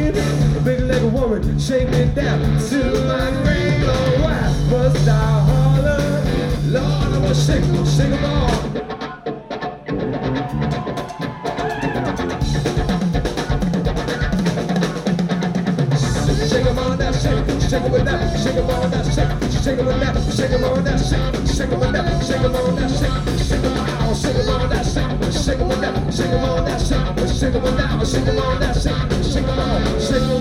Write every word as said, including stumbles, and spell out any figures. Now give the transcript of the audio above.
queen, a big leg woman, shake me down to my grave. Oh, why must I holler? Lord, I wanna shake, shake 'em all. Shake 'em on that, shake, shake 'em with that, shake 'em on that, shake, shake 'em with that, shake 'em on that, shake, shake 'em with that, shake 'em on that, shake, shake 'em on, shake 'em on that, shake, shake 'em with that, shake 'em on that, shake, shake 'em with that, shake 'em on that, shake, shake 'em on, shake.